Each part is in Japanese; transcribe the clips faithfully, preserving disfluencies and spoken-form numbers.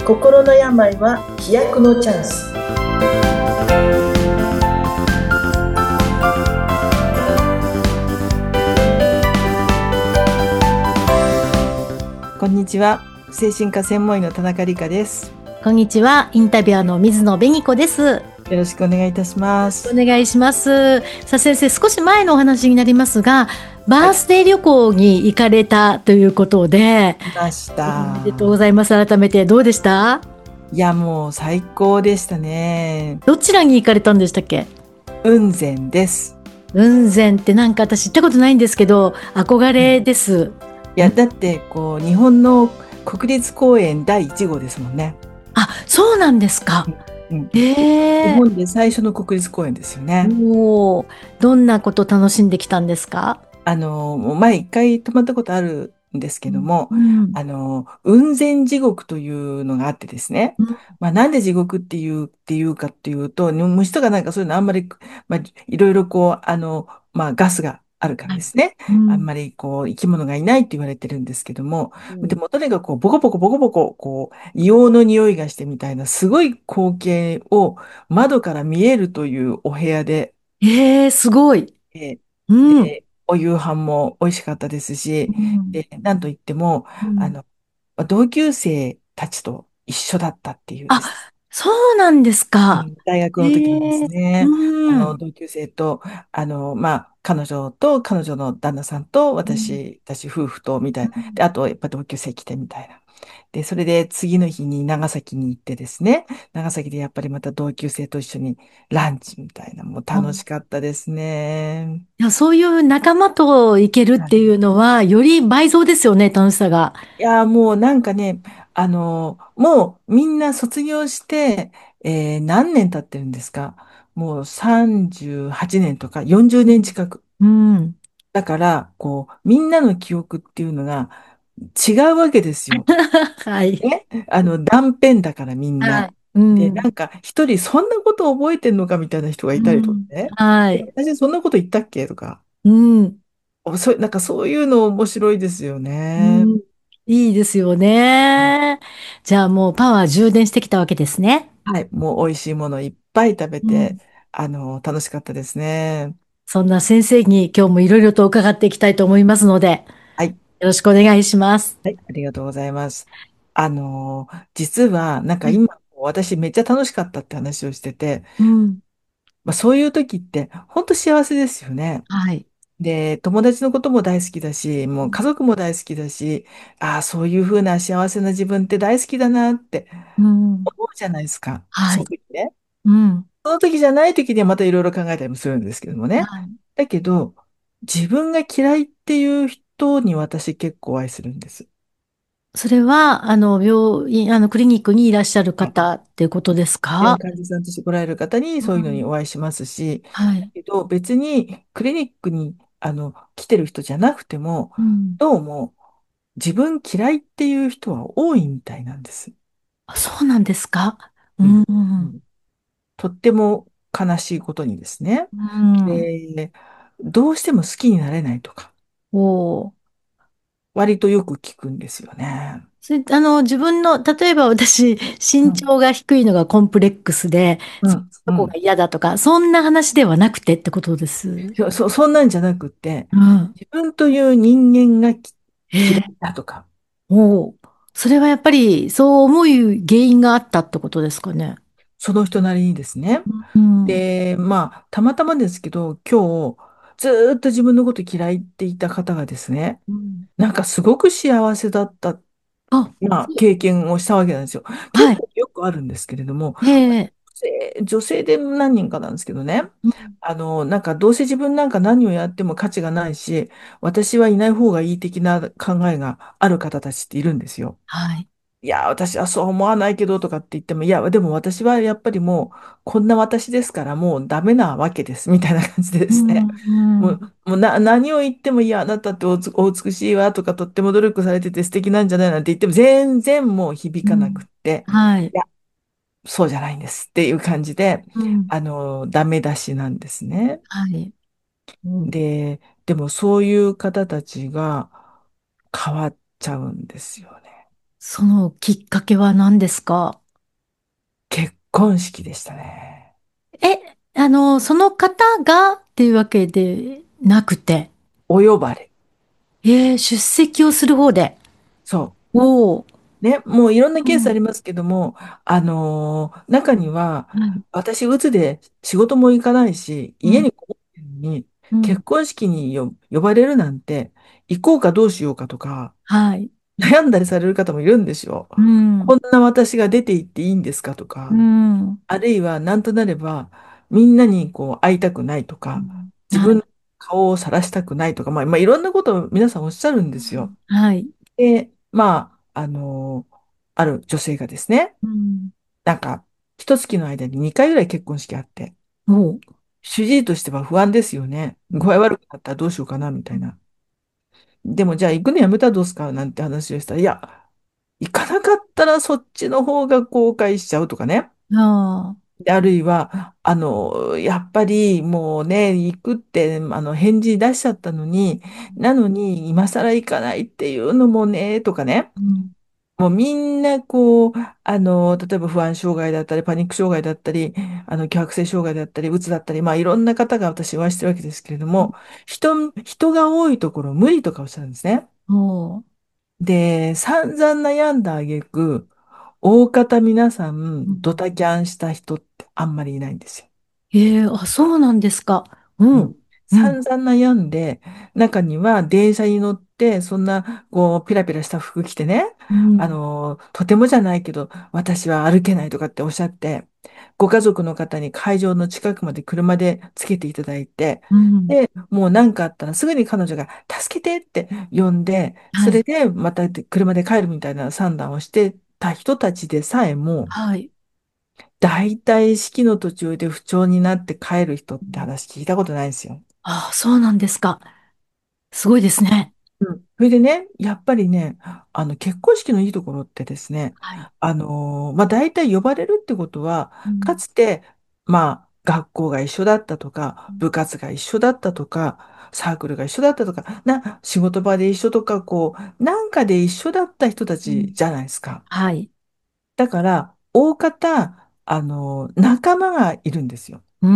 心の病は飛躍のチャンス。 こんにちは。精神科専門医の田中理香です。 こんにちは。インタビュアーの水野紅子です。よろしくお願いいたします。 お願いします。さあ先生、少し前のお話になりますが、バースデー旅行に行かれたということで、 来ました。 おめでとうございます。改めてどうでした？ いや、もう最高でしたね。 どちらに行かれたんでしたっけ？ 雲仙です。 雲仙ってなんか私行ったことないんですけど、憧れです。うん、 いや、だってこう日本の国立公園だいいち号ですもんね。 あ、そうなんですか。 うん、 えー、 日本で最初の国立公園ですよね。 おー、どんなこと楽しんできたんですか？ あの、前一回泊まったことあるんですけども、 うん、 あの、雲仙地獄というのがあってですね。 うん、 まあ、なんで地獄っていう、っていうかっていうと、虫とかなんかそういうのあんまり、まあ、いろいろこう、あの、まあ、ガスがあるからはい、 ですね。 うん、 あんまりこう、生き物がいないって言われてるんですけども、 うん、 でもとにかくこう、ボコボコボコボコ、こう、硫黄の匂いがしてみたいな、すごい光景を窓から見えるというお部屋で、 えー、すごい。 えーうん。 で、お夕飯も美味しかったですし、 うん。 で、なんといっても、 うん。 あの、同級生たちと一緒だったっていうです。 あ、そうなんですか。 うん、大学えの時にですえ。 ね、あの、 うん。 同級生と、あの、まあ、彼女と彼女の旦那さんとうん。 私たち夫婦とみたいな。で、 うん。 あと、やっぱ同級生来てみたいな。で、それで次の日に長崎に行ってですね、長崎でやっぱりまた同級生と一緒にランチみたいな、もう楽しかったですね。 いや、そういう仲間と行けるっていうのは、より倍増ですよね、楽しさが。 いやー、もうなんかね、あのーもうみんな卒業して、えー何年経ってるんですか？もうさんじゅうはちねんとかよんじゅうねん近く。 うん。 だから、こう、みんなの記憶っていうのが違うわけですよ。 はい。 ね。あの、断片だからみんな。 はい。うで、 ん。 なんか一人そんなこと覚えてんのかみたいな人がいたりとかうん。 ね。え、 はい。 私そんなこと言ったっけとか。 うん。 おそ、なんかそういうの面白いですよね。 うん。いいですよね。じゃあもうパワー充電してきたわけですね。 はい、もう美味しいものいっぱい食べて、 うん。 あの、楽しかったですね。 そんな先生に今日もいろいろと伺っていきたいと思いますので、 はい、 よろしくお願いします。 はい、ありがとうございます。あの、実は、なんかはい。 今、私めっちゃ楽しかったって話をしてて、 うん。 まあ、そういう時って、本当幸せですよね。 はい。 で、友達のことも大好きだし、もう家族も大好きだし、ああ、そういうふうな幸せな自分って大好きだなってうん。 思うじゃないですか。そのはい。 時ね。 うん。 その時じゃない時にはまたいろいろ考えたりもするんですけどもね。 はい。 だけど、自分が嫌いっていう人に私結構お会いするんです。 それは、あの、病院、あの、クリニックにいらっしゃるはい。 方っていうことですでか？ 患者さんとして来られる方にうそういうのにん。 お会いしますし、 はい。 だけど別にクリニックにあの来てる人じゃなくても、 うん。 どうも自分嫌いっていう人は多いみたいなんです。 あ、そうなんですか？ううん。 ん。うん。 うん。とっても悲しいことにですね。 うん。 で、どうしても好きになれないとか、 おー。 割とよく聞くんですよね。 それ、あの、自分の、例えば私、 うん、 身長が低いのがコンプレックスで、そ、 うん、うん。 そこが嫌だとか、そんな話ではなくてってことです。 そ、そそんなんじゃなくって、 うん。 自分という人間がき嫌いえー、 だとか、 おー。それはやっぱり、そう思う原因があったってことですかね？ その人なりにですね。 うん。 で、まあ、たまたまですけど、今日、ずーっと自分のこと嫌いって言った方がですね、 うん。 なんかすごく幸せだった、 あ、 まあ、経験をしたわけなんですよ。結はい。 構よくあるんですけれども、 ええ。 女性女性で何人かなんですけどね、 うん。 あの、なんかどうせ自分なんか何をやっても価値がないし、私はいない方がいい的な考えがある方たちっているんですよ。 はい。 いや、私はそう思わないけどとかって言っても、いや、でも私はやっぱりもう、こんな私ですからもうダメなわけです、みたいな感じでですね。 うん。うん。 もう、もうな、何を言っても、いや、あなたっておつ、お美しいわとか、とっても努力されてて素敵なんじゃないなんて言っても、全然もう響かなくうん。 って、 はい。 いや、そうじゃないんですっていう感じで、 うん。 あの、ダメ出しなんですね。 はい。うん。 で、でもそういう方たちが変わっちゃうんですよね。 そのきっかけは何ですか？ 結婚式でしたね。 え、あの、その方がっていうわけでなくて、 お呼ばれ。 えー、出席をする方で。 そおお。 う。ね、もういろんなケースあうん。 りますけども、あのー中には、 はい。 私、うつで仕事も行かないし、 うん。 家にこもってるのに、 うん。 結婚式によ呼ばれるなんて、行こうかどうしようかとか、 はい。 悩んだりされる方もいるんですよ。 うん。 こんな私が出て行っていいんですかとうか、 ん。 あるいはなんとなれば、みんなにこう会いたくないとか、 うん。 自分のはい。 顔を晒したくないとか、まあ、まあ、いろんなことを皆さんおっしゃるんですよ。 はい。 で、まあ、あのある女性がですね、 うん。 なんか、一月の間ににかいぐらい結婚式あって、 おう。 主治医としては不安ですよね。具合悪くなったらどうしようかな、みたいな。でも、じゃあ行くのやめたらどうすかなんて話をしたら、いや、行かなかったらそっちの方が後悔しちゃうとかね。 ああ。 であるいは、あの、やっぱりもうね、行くって、あの、返事出しちゃったのに、なのに、今更行かないっていうのもね、とかね。 うん。 もうみんな、こう、あの、例えば不安障害だったり、パニック障害だったり、あの、強迫性障害だったり、うつだったり、まあ、いろんな方が私はしてるわけですけれども、人、人が多いところ、無理とかおっしゃるんですね。 おう。 で、散々悩んだ挙句、大方皆さうん。 ん、ドタキャンした人ってあんまりいないんですよ。 ええ、あ、そうなんですか。うん。 うん。 うん。 散々悩んで、中には電車に乗って、そんな、こう、ピラピラした服着てね、あうん。 の、とてもじゃないけど、私は歩けないとかっておっしゃって、ご家族の方に会場の近くまで車でつけていただいて、 うん。 で、もう何かあったらすぐに彼女が助けてって呼んで、 はい。 それでまた車で帰るみたいな算段をしてた人たちでさえも、 はい。 大体式の途中で不調になって帰る人って話聞いたことないんですよ。 ああ、そうなんですか。すごいですね。 うん。それでね、やっぱりね、あの、結婚式のいいところってですね、 はい。 あのーまあ、大体呼ばれるってことは、かうん。 つて、まあ、学校が一緒だったとか、 うん。 部活が一緒だったとか、サークルが一緒だったとか、な、仕事場で一緒とか、こう、なんかで一緒だった人たうん。 ちじゃないですか。 はい。 だから、大方、あのー仲間がいるんですよ。 うん。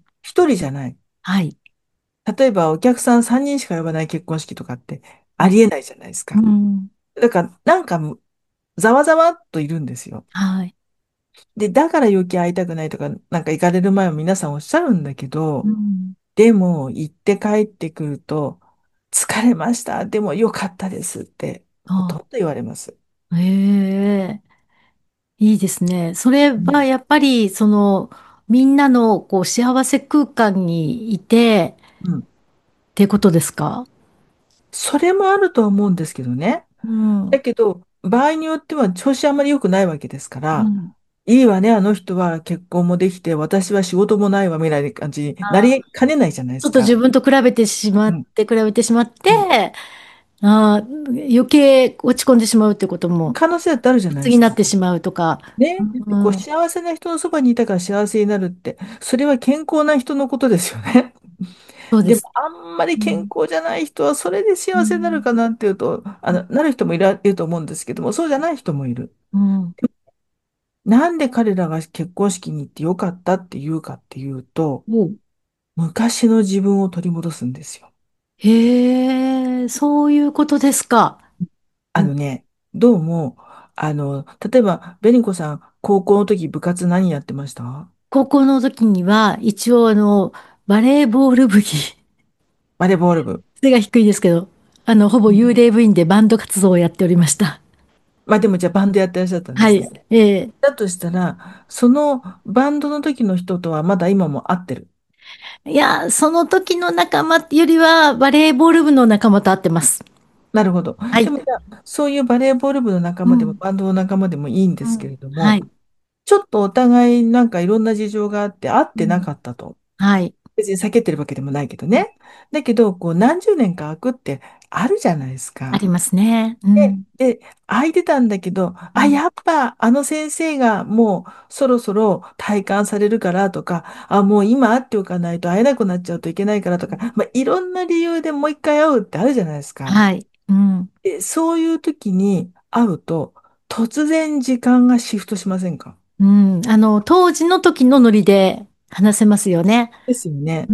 一人じゃない。 はい。 例えば、お客さんさんにんしか呼ばない結婚式とかってありえないじゃないですうか。 ん。 だから、なんか、ざわざわっといるんですよ。 はい。 で、だから余計会いたくないとか、なんか行かれる前は皆さんおっしゃるんだけど、 うん。 でも、行って帰ってくると、疲れました。でも、良かったですって、ほとんあど言われます。 あ、ええ、いいですね。それうん。 はやっぱり、その、みんなのこう幸せ空間にいてうん。 っていうことですか？ それもあるとは思うんですけどね。 うん。 だけど、場合によっては調子あんまり良くないわけですから、 うん。 いいわね、あの人は結婚もできて、私は仕事もないわ、みたいな感じになりかねないじゃないでちょっと自すか。 分と比べてしまうん。 って、比べてしまっうん。 て、ああ、余計落ち込んでしまうってことも、 可能性だってあるじゃないで鬱にすか。 なってしまうとか。 ね。でこう、 うん。 幸せな人のそばにいたから幸せになるって、それは健康な人のことですよね。でも、 そうです。 あんまり健うん。 康じゃない人は、それでう幸せになるん。 かなっていうと、あの、なる人もいら、いると思うんですけども、そうじゃない人もいる。 うん。 なんで彼らが結婚式に行ってよかったっていうかっていうと、 おう。 昔の自分を取り戻すんですよ。 へえ、そういうことですか。うん。 あのね、どうも、あの、例えば、紅子さん、高校の時部活何やってました？ 高校の時には、一応、あの、バレーボール部に、 バレーボール部。 背が低いですけど、あの、ほぼ幽霊部員でバンド活動をやっておりました。 まあでもじゃあバンドやってらっしゃったんではい。 すね。 ええ。 だとしたら、そのバンドの時の人とはまだ今も会ってる。 いや、その時の仲間よりは、バレーボール部の仲間と会ってます。 なるほど。 はい。 でもじゃあ、そういうバレーボール部の仲間でもうん。 バンドの仲間でもいいんですけうん。 れども、 はい。 ちょっとお互いなんかいろんな事情があって会ってなうん。 かったと。 はい。 別に避けてるわけでもないけどね。だけど、こう何十年か空くってあるじゃないですか。 ありますね。うで、 ん。 で、空いてたんだけど、あ、 うん。 やっぱあの先生がもうそろそろ退官されるからとか、あ、もう今会っておかないと会えなくなっちゃうといけないからとか、まあ、いろんな理由でもう一回会うってあるじゃないですか。 はい。うん。 で、そういう時に会うと、 突然時間がシフトしませんか？ うん。あの、当時の時のノリで話せますよね。 ですよね。 うん。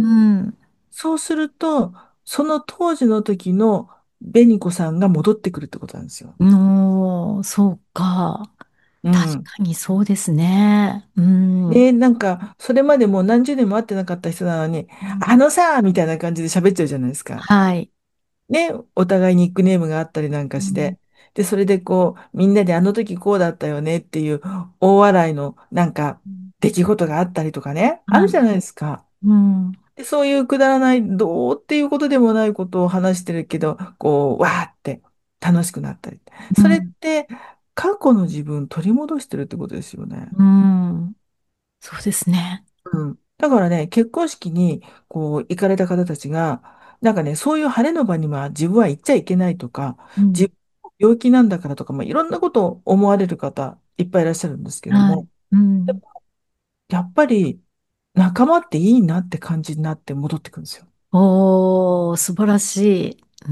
そうすると、その当時の時の紅子さんが戻ってくるってことなんですよ。 おー、そうか。確うん。 かにそうですね。うん。うね、なんか、それまでもう何十年も会ってなかった人なのに、あん。 のさ、みたいな感じで喋っちゃうじゃないですか。 はい。 ね、お互いニックネームがあったりなんうん。 かして。で、それでこう、みんなであの時こうだったよねっていう大笑いのなんか出来事があったりとかね、あはい。 るじゃないですか。 うん。 で、そういうくだらない、どうっていうことでもないことを話してるけど、こう、わーって楽しくなったり。それっうん。 て過去の自分取り戻してるってことですよね。 うん。そうですね。 うん。だからね、結婚式にこう行かれた方たちが、なんかね、そういう晴れの場には自分は行っちゃいけないとか、 うん。 自分病気なんだからとか、まあ、いろんなことを思われる方いっぱいいらっしゃるんですけどはい。 も、 うん。 やっぱり仲間っていいなって感じになって戻ってくるんですよ。 おー、素晴らしい。うん。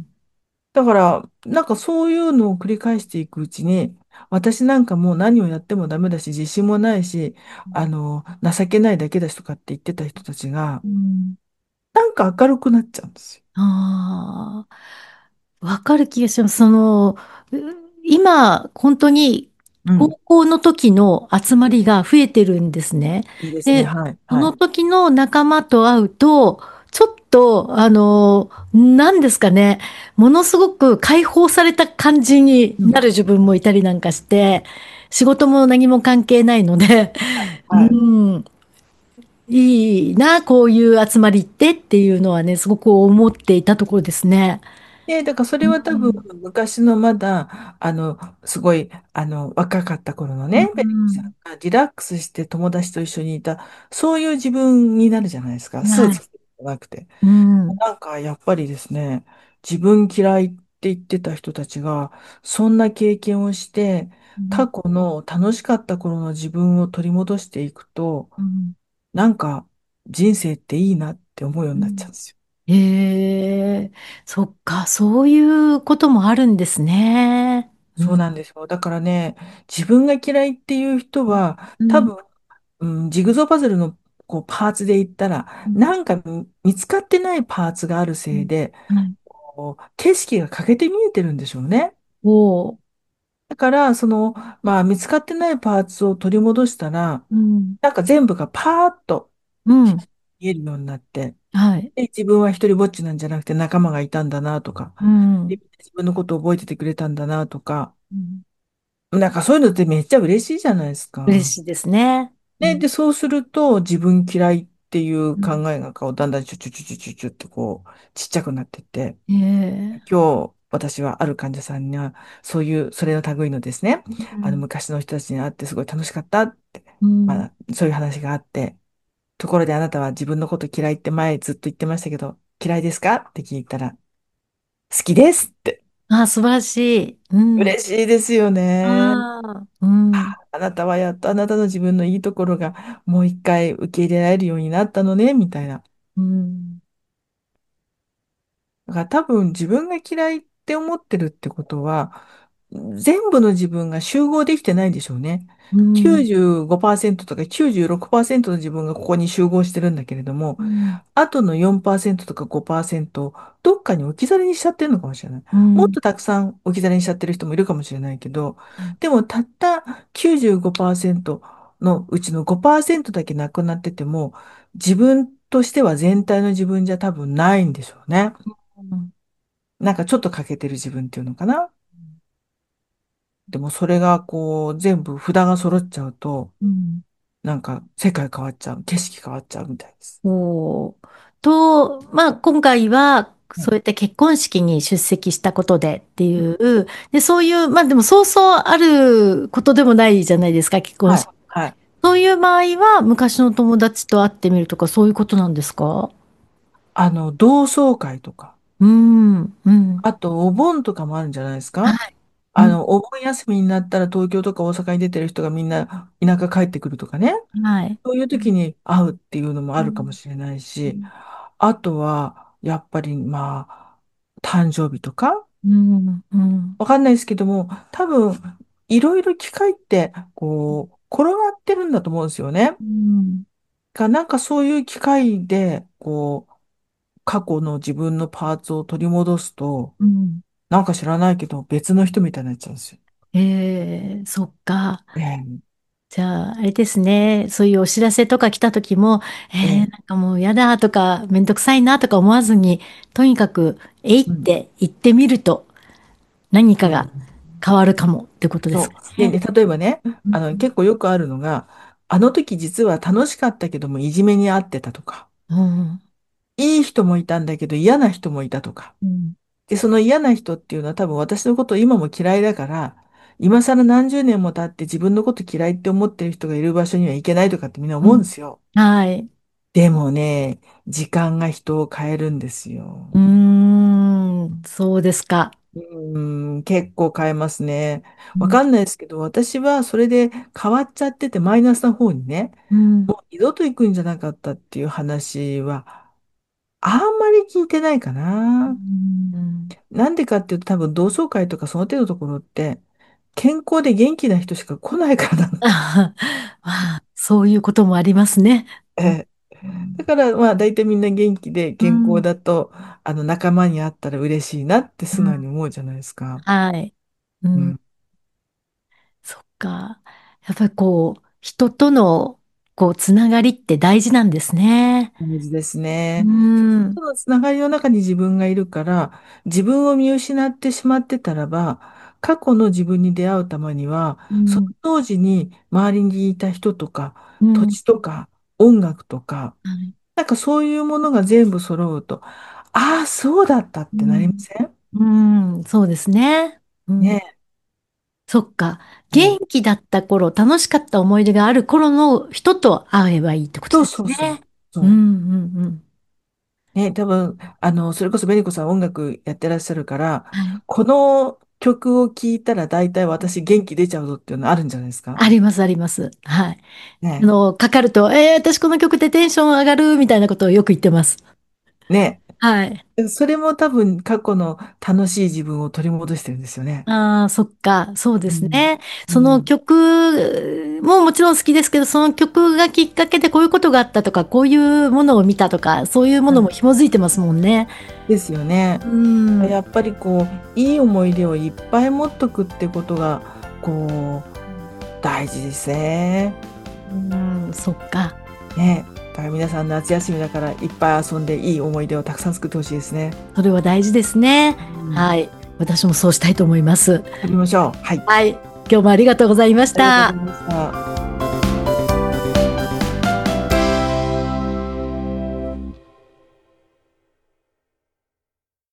だから、なんかそういうのを繰り返していくうちに、私なんかもう何をやってもダメだし、自信もないし、あの、情けないだけだしとかって言ってた人たちが、 うん。 なんか明るくなっちゃうんですよ。 ああ、わかる気がします。その、う今、本当に高うん。 校の時の集まりが増えてるんですね。 いいですね。 で、 はい。 そのはい。 時の仲間と会うと、ちょっと、あの、なんですかね、ものすごく解放された感じにうん。 なる自分もいたりなんかして、仕事も何も関係ないので、うはい。 ん、いいな、こういう集まりってっていうのはね、すごく思っていたところですね。 で、だからそれうは多分、 ん。 昔のまだ、あの、すごい、あの、若かった頃のうね、ベリックさん。 んがリラックスして友達と一緒にいた、そういう自分になるじゃないですか。スーはい。 ツ着てじゃなくて。 うん。 なんか、やっぱりですね、自分嫌いって言ってた人たちが、そんな経験をして、 うん。 過去の楽しかった頃の自分を取り戻していくと、 うん。 なんか、人生っていいなって思うようになっちゃうんうん。 ですよ。 へえ、そっか、そういうこともあるんですね。うそうん。 なんですよ。だからね、自分が嫌いっていう人は、 うん。 多分、うん、ジグゾーパズルのこうパーツで言ったら、 うん。 なんか見見つかってないパーツがあるうん。 せいで、 はい。 こう景色が欠けて見えてるんでしょうね。 おー。 だから、その、まあ、見つかってないパーツを取り戻したら、 うん。 なんか全部がパーッとうん。 見えるようになって、 はい。 で、自分は一人ぼっちなんじゃなくて仲間がいたんだなとか、 うん。 で自分のことを覚えててくれたんだなとか、 うん。 なんかそういうのってめっちゃ嬉しいじゃないですか。 嬉しいですね。うね、 ん。 で、そうすると自分嫌いっていううん。 考えがこうだんだんチュチュチュチュチュチュってこうちっちゃくなってって、 ええ。 今日私はある患者さんにはそういうそれの類のですね、あのうん。 昔の人たちに会ってすごい楽しかったって、 うん。 まあそういう話があって、ところであなたは自分のこと嫌いって前ずっと言ってましたけど、嫌いですかって聞いたら、好きですって。 あ、素晴らしい。うん。 嬉しいですよね。 ああ、うん。 あなたはやっとあなたの自分のいいところがもう一回受け入れられるようになったのね、みたいな。 うん。 だから多分自分が嫌いって思ってるってことは、全部の自分が集合できてないんでしょうね。 うん。 きゅうじゅうごパーセントとかきゅうじゅうろくパーセントの自分がここに集合してるんだけれども、 うん。 あとのよんパーセントとかごパーセントをどっかに置き去りにしちゃってるのかもしれない。 うん。 もっとたくさん置き去りにしちゃってる人もいるかもしれないけど、でもたったきゅうじゅうごパーセントのうちのごパーセントだけなくなってても、自分としては全体の自分じゃ多分ないんでしょうね。 うん。 なんかちょっと欠けてる自分っていうのかな。でもそれがこう全部札が揃っちゃうと、 うん。 なんか世界変わっちゃう、景色変わっちゃうみたいです。 おー。と、まあ、今回は、 はい。 そうやって結婚式に出席したことでっていう、で、そういう、まあでもそうそうあることでもないじゃないですか、結婚はい。 式。 はい。 そういう場合は、昔の友達と会ってみるとか、そういうことなんですか？ あの、同窓会とか、 うん、うん。 あとお盆とかもあるんじゃないですか？ はい。うん。 あの、お盆休みになったら東京とか大阪に出てる人がみんな田舎帰ってくるとかね。 はい。 そういう時に会うっていうのもあるかもうん。 しれないし、 うん。 あとは、やっぱりまあ、誕生日とか、 うん。うん。 わかんないですけども、多分、 いろいろ機械って、こう、転がってるんだと思うんですよね。 うん。 が、なんかそういう機械で、こう、過去の自分のパーツを取り戻すと、 うん。 なんか知らないけど、別の人みたいになっちゃうんですよ。 えー、そっか。 ええ、 じゃあ、あれですね。そういうお知らせとか来た時も、えー、 ええ、 なんかもうやだとか、めんどくさいなとか思わずに、とにかく、えいっうん、 て言ってみると、何かがうん。 変わるかもってことですそう。 かで、 ね。 で例えばね、 うん。 あの、結構よくあるのが、あの時実は楽しかったけども、いじめにあってたとか、 うん。 いい人もいたんだけど嫌な人もいたとか。 うん。 で、その嫌な人っていうのは多分私のことを今も嫌いだから、今更何十年も経って自分のこと嫌いって思ってる人がいる場所には行けないとかってみんなうん。 思うんですよ。 はい。 でもね、時間が人を変えるんですよ。 うーん、そうですか。 うーん、結構変えますね。 うん。 わかんないですけど、私はそれで変わっちゃっててマイナスな方にね、 うん。 もう二度と行くんじゃなかったっていう話は、あんまり聞いてないかうな。 ん。 なんでかっていうと多分同窓会とかその手のところって、健康で元気な人しか来ないからな。 ああ、そういうこともありますね。 ええ、だからまあ大体みんな元気で健康うん。 だと、あの仲間に会ったら嬉しいなって素直にうん。 思うじゃないですか。 はい。うん。 うん。 そっか。やっぱりこう、人との、こう、つながりって大事なんですね。 大事ですうね。 ん。 そのつながりの中に自分がいるから、自分を見失ってしまってたらば、過去の自分に出会うためには、そのうん。 当時に周りにいた人とか、土うん。 地とか、音楽とか、 はい。 なんかそういうものが全部揃うと、ああ、そうだったってなりまうん。 せん？ うん。そうですね。うん。 ねそっか。 え。え元え、 気だった頃、楽しかった思い出がある頃の人と会えばいいってことそうですそうそう。 ね。うん。うそん。 う。ね、多分、あの、それこそベニコさん音楽やってらっしゃるから、 はい。 この曲を聴いたら大体私元気出ちゃうぞっていうのあるんじゃないですか？ あります、あります。はい。あねの、かかると、えー、私この曲でテンション上がるみたいなことをよく言ってます。 ね。 はい。 それも多分過去の楽しい自分を取り戻してるんですよね。 ああ、そっか、そうでうん。 すね。そのうん。 曲ももちろん好きですけど、その曲がきっかけでこういうことがあったとか、こういうものを見たとか、そういうものもはい。 紐づいてますもんね。 ですよね。 うん。 やっぱりこう、いい思い出をいっぱい持っとくってことが、こう、大事ですね。 うん、そっか。 ね。だから皆さん夏休みだからいっぱい遊んでいい思い出をたくさん作ってほしいですね。 それは大事ですね。 うん。 はい。私もそうしたいと思います。 やりましょう。はい。 はい。今日もありがとうございましありがとうござた。 いました。